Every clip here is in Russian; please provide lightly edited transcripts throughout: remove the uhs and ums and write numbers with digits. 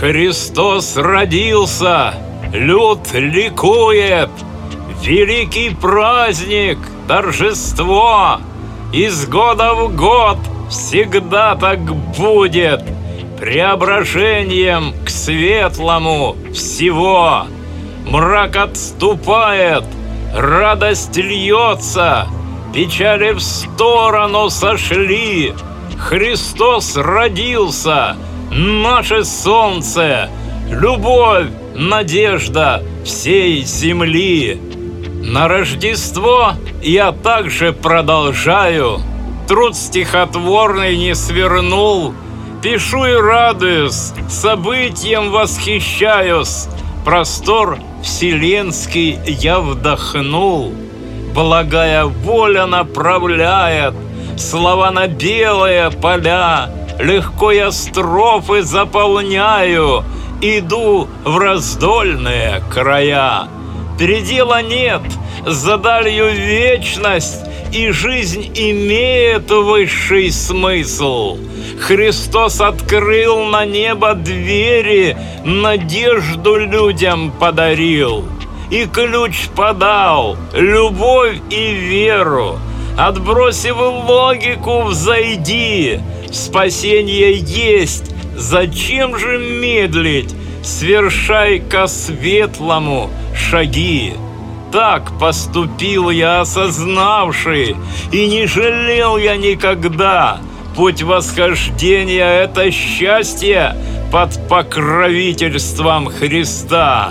Христос родился, люд ликует, великий праздник, торжество. Из года в год всегда так будет, преображением к светлому всего. Мрак отступает, радость льется, печали в сторону сошли. Христос родился, наше солнце, любовь, надежда всей земли. На Рождество я также продолжаю, труд стихотворный не свернул. Пишу и радуюсь, событием восхищаюсь, простор вселенский я вдохнул. Благая воля направляет слова на белые поля, легко я строфы заполняю, иду в раздольные края. Предела нет, за далью вечность, и жизнь имеет высший смысл. Христос открыл на небо двери, надежду людям подарил. И ключ подал, любовь и веру. Отбросив логику, взойди. Спасение есть, зачем же медлить? Свершай ко светлому шаги. Так поступил я, осознавший, и не жалел я никогда. Путь восхождения — это счастье под покровительством Христа.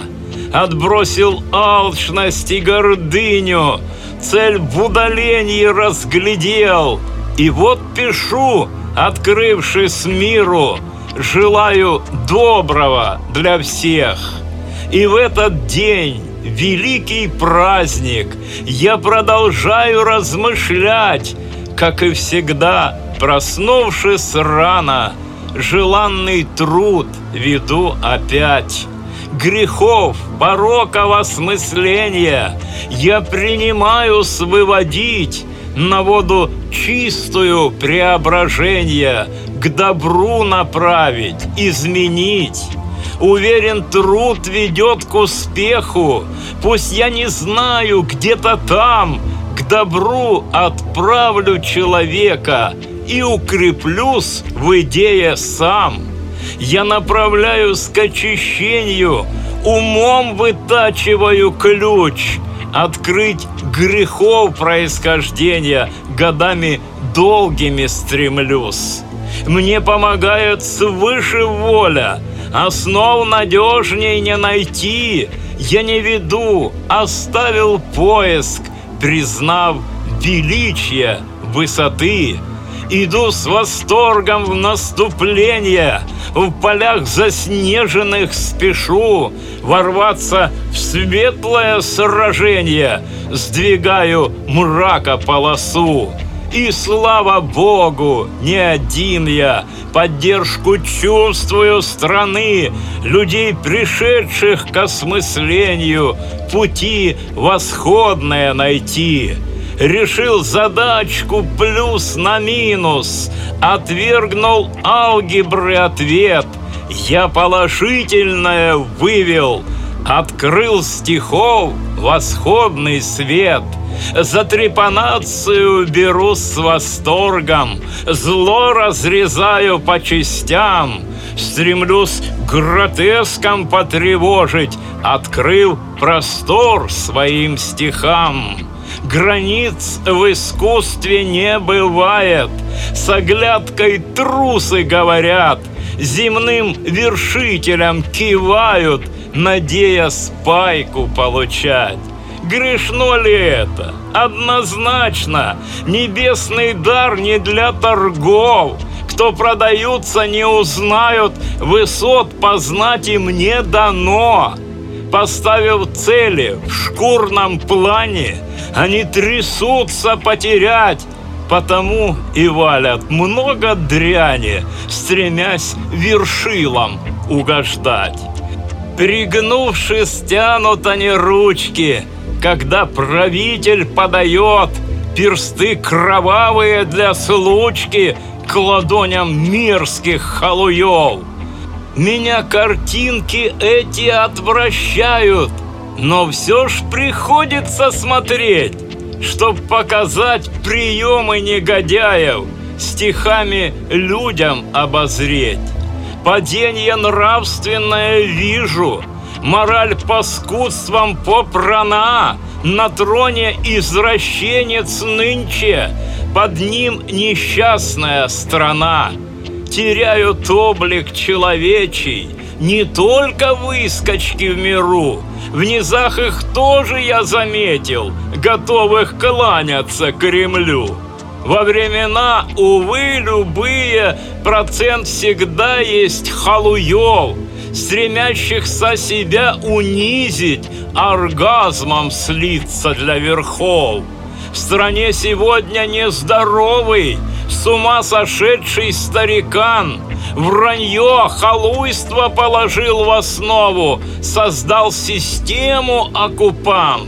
Отбросил алчность и гордыню, цель в удалении разглядел. И вот пишу, открывшись миру, желаю доброго для всех. И в этот день, великий праздник, я продолжаю размышлять, как и всегда, проснувшись рано, желанный труд веду опять. Грехов, пороков осмысления я принимаюсь выводить, на воду чистую преображение к добру направить, изменить. Уверен, труд ведет к успеху, пусть я не знаю, где-то там к добру отправлю человека и укреплюсь в идее сам. Я направляюсь к очищению, умом вытачиваю ключ, открыть грехов происхождения годами долгими стремлюсь. Мне помогает свыше воля, основ надежней не найти. Я не веду, оставил поиск, признав величие высоты. Иду с восторгом в наступление, в полях заснеженных спешу ворваться в светлое сражение, сдвигаю мрака полосу. И слава Богу, не один я, поддержку чувствую страны, людей, пришедших к осмыслению, пути восходные найти. Решил задачку плюс на минус, отвергнул алгебры ответ. Я положительное вывел, открыл стихов восходный свет. За трепанацию беру с восторгом, зло разрезаю по частям. Стремлюсь гротеском потревожить, открыв простор своим стихам. Границ в искусстве не бывает, с оглядкой трусы говорят, земным вершителям кивают, надеясь пайку получать. Грешно ли это? Однозначно, небесный дар не для торгов. Кто продаются, не узнают, высот познать им не дано. Поставив цели в шкурном плане, они трясутся потерять, потому и валят много дряни, стремясь вершилам угождать. Пригнувшись, тянут они ручки, когда правитель подает персты кровавые для случки к ладоням мирских халуев. Меня картинки эти отвращают, но все ж приходится смотреть, чтоб показать приемы негодяев, стихами людям обозреть. Паденье нравственное вижу, мораль паскудством попрана, на троне извращенец нынче, под ним несчастная страна. Теряют облик человечий не только выскочки в миру, в низах их тоже я заметил, готовых кланяться Кремлю. Во времена, увы, любые, процент всегда есть халуев, стремящихся себя унизить, оргазмом слиться для верхов. В стране сегодня нездоровый, с ума сошедший старикан, вранье, халуйство положил в основу, создал систему оккупант.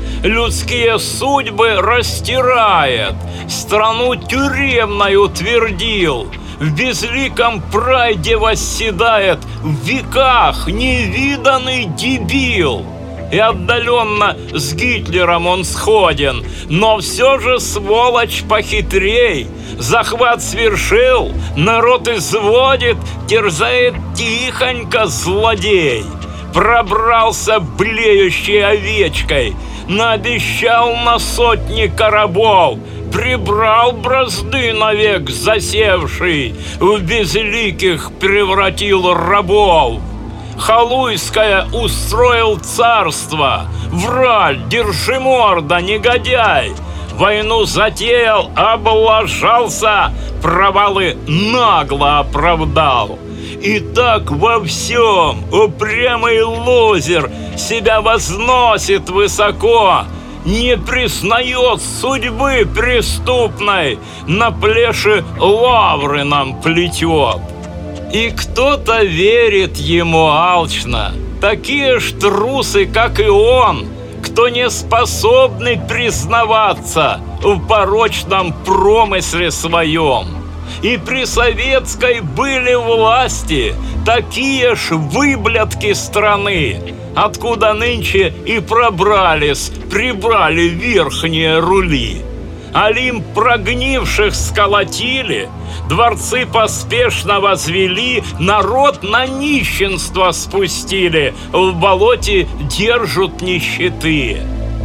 Людские судьбы растирает, страну тюремной утвердил, в безликом прайде восседает в веках невиданный дебил. И отдаленно с Гитлером он сходен, но все же сволочь похитрей. Захват свершил, народ изводит, терзает тихонько злодей. Пробрался блеющей овечкой, наобещал на сотни коробов, прибрал бразды навек засевший, в безликих превратил рабов. Халуйское устроил царство, враль, держиморда, негодяй. Войну затеял, облажался, провалы нагло оправдал. И так во всем упрямый лузер себя возносит высоко, не признает судьбы преступной, на плеше лавры нам плетет. И кто-то верит ему алчно, такие ж трусы, как и он, кто не способны признаваться в порочном промысле своем. И при советской были власти такие ж выблядки страны, откуда нынче и прибрали верхние рули. Олимп прогнивших сколотили, дворцы поспешно возвели, народ на нищенство спустили, в болоте держат нищеты.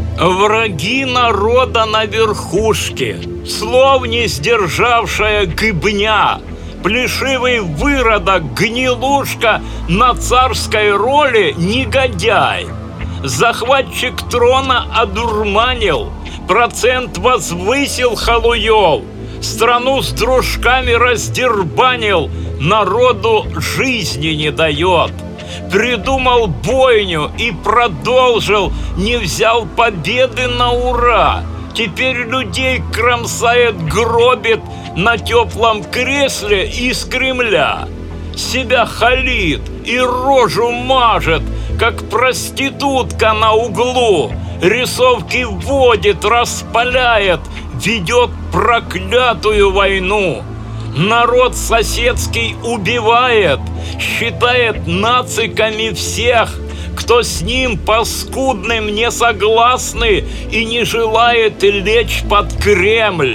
Враги народа на верхушке, слов не сдержавшая гыбня, плешивый выродок, гнилушка, на царской роли негодяй. Захватчик трона одурманил, процент возвысил халуев, страну с дружками раздербанил, народу жизни не дает. Придумал бойню и продолжил, не взял победы на ура. Теперь людей кромсает, гробит на теплом кресле из Кремля. Себя халит и рожу мажет, как проститутка на углу. Рисовки вводит, распаляет, ведет проклятую войну. Народ соседский убивает, считает нациками всех, кто с ним паскудным не согласны и не желает лечь под Кремль.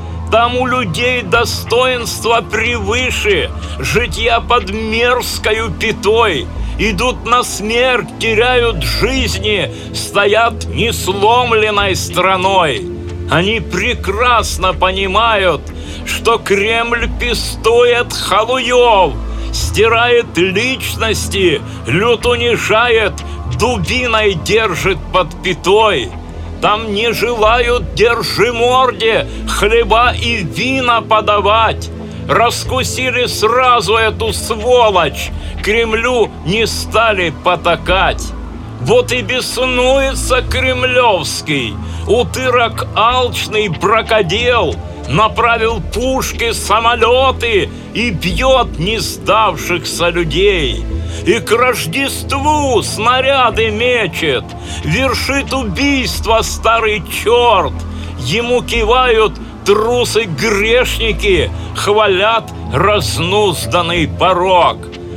Там у людей достоинство превыше, житья под мерзкою пятой. Идут на смерть, теряют жизни, стоят несломленной страной. Они прекрасно понимают, что Кремль пестует халуев, стирает личности, люд унижает, дубиной держит под пятой. Там не желают держиморде хлеба и вина подавать. Раскусили сразу эту сволочь, Кремлю не стали потакать. Вот и беснуется кремлевский, утырок алчный бракодел, направил пушки, самолеты и бьет не сдавшихся людей. И к Рождеству снаряды мечет, вершит убийство старый черт. Ему кивают трусы-грешники, хвалят разнузданный порок.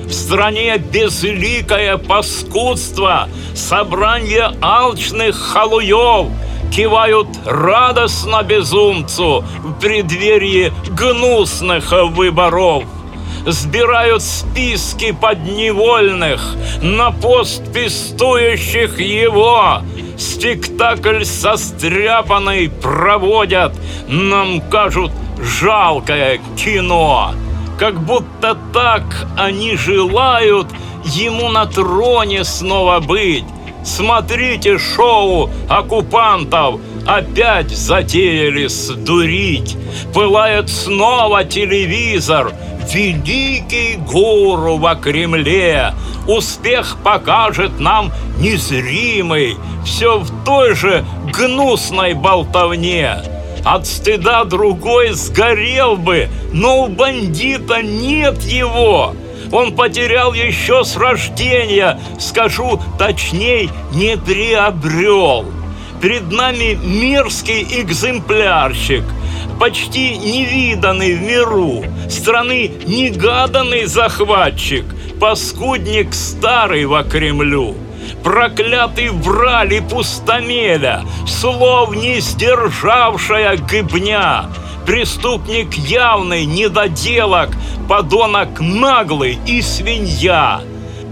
В стране безликое паскудство, собранье алчных халуев кивают радостно безумцу в преддверии гнусных выборов. Сбирают списки подневольных на пост пестующих его. Спектакль состряпанный проводят, нам кажут, жалкое кино. Как будто так они желают ему на троне снова быть. Смотрите шоу оккупантов, опять затеялись дурить. Пылает снова телевизор, великий гуру во Кремле. Успех покажет нам незримый, все в той же гнусной болтовне. От стыда другой сгорел бы, но у бандита нет его. Он потерял еще с рождения, скажу точней, не приобрел. Перед нами мерзкий экземплярщик, почти невиданный в миру, страны негаданный захватчик, паскудник старый во Кремлю. Проклятый враль и пустомеля, слов не сдержавшая гыбня, преступник явный, недоделок, подонок наглый и свинья.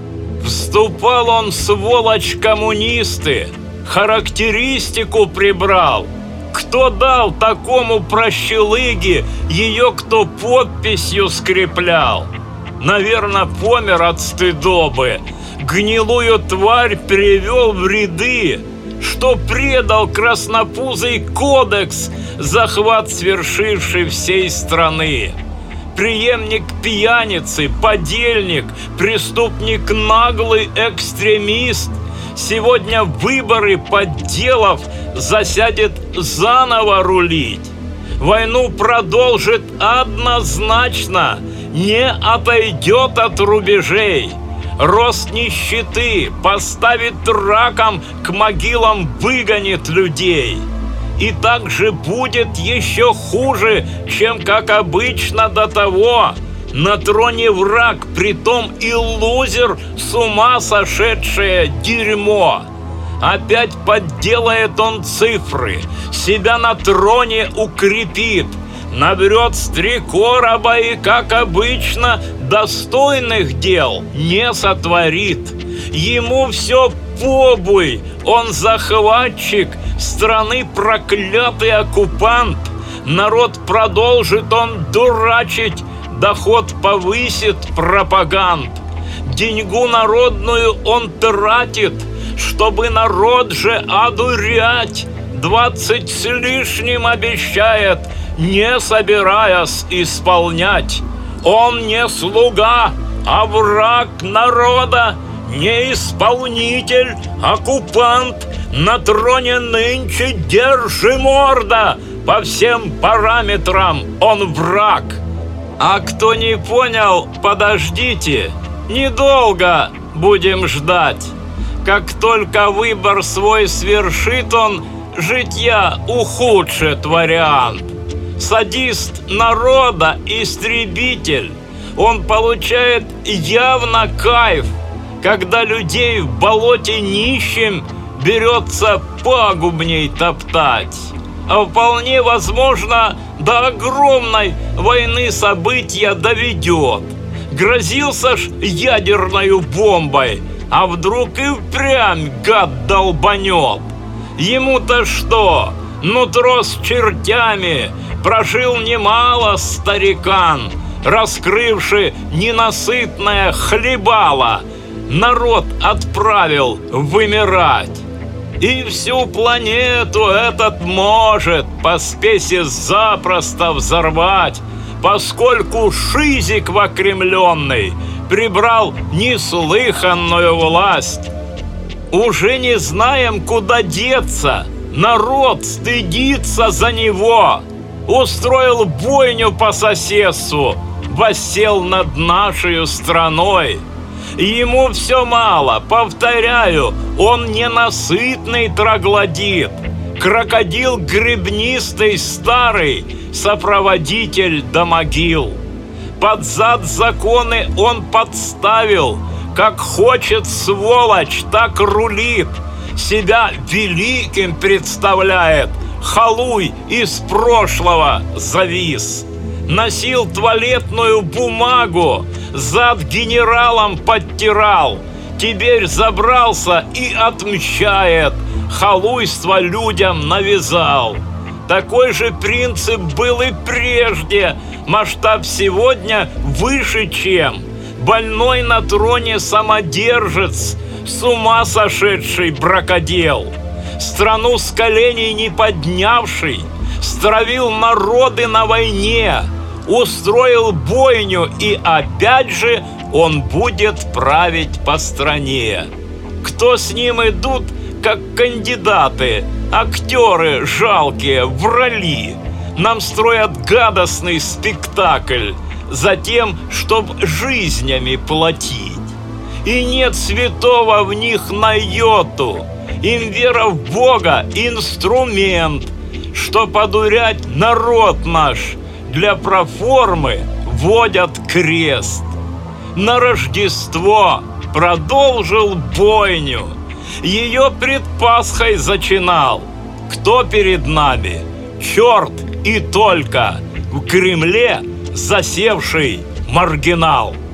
Вступал он, сволочь, коммунисты, характеристику прибрал. Кто дал такому прощелыге ее, кто подписью скреплял? Наверно, помер от стыдобы. Гнилую тварь привел в ряды, что предал краснопузый кодекс, захват свершивший всей страны. Преемник пьяницы, подельник, преступник наглый, экстремист. Сегодня выборы подделав, засядет заново рулить. Войну продолжит однозначно, не отойдет от рубежей. Рост нищеты поставит раком, к могилам выгонит людей. И так же будет еще хуже, чем как обычно до того. На троне враг, притом и лузер, с ума сошедшее дерьмо. Опять подделает он цифры, себя на троне укрепит, наберет с 3 короба и, как обычно, достойных дел не сотворит. Ему все побуй, он захватчик, страны проклятый оккупант. Народ продолжит он дурачить, доход повысит пропагант. Деньгу народную он тратит, чтобы народ же одурять. 20 с лишним обещает, не собираясь исполнять. Он не слуга, а враг народа, не исполнитель, оккупант. На троне нынче держи морда, по всем параметрам он враг. А кто не понял, подождите, недолго будем ждать. Как только выбор свой свершит он, житья ухудшит вариант. Садист народа, истребитель, он получает явно кайф, когда людей в болоте нищим берется пагубней топтать. А вполне возможно, до огромной войны события доведет. Грозился ж ядерной бомбой, а вдруг и впрямь гад долбанет. Ему-то что? Нутро с чертями. Прожил немало старикан, раскрывши ненасытное хлебало. Народ отправил вымирать. И всю планету этот может по спеси запросто взорвать, поскольку шизик вокремленный прибрал неслыханную власть. Уже не знаем, куда деться, народ стыдится за него. Устроил бойню по соседству, воссел над нашей страной. Ему все мало, повторяю, он ненасытный троглодит, крокодил гребнистый старый, сопроводитель до могил. Под зад законы он подставил. Как хочет сволочь, так рулит. Себя великим представляет. Халуй из прошлого завис. Носил туалетную бумагу, зад генералом подтирал. Теперь забрался и отмщает. Халуйство людям навязал. Такой же принцип был и прежде. Масштаб сегодня выше, чем больной на троне самодержец, с ума сошедший бракодел. Страну с коленей не поднявший, стравил народы на войне, устроил бойню, и опять же он будет править по стране. Кто с ним идут, как кандидаты, актеры жалкие, врали, нам строят гадостный спектакль, затем, чтоб жизнями платить. И нет святого в них на йоту, им вера в Бога инструмент, что подурять народ наш, для проформы водят крест. На Рождество продолжил бойню, ее пред Пасхой зачинал. Кто перед нами? Черт и только в Кремле засевший маргинал.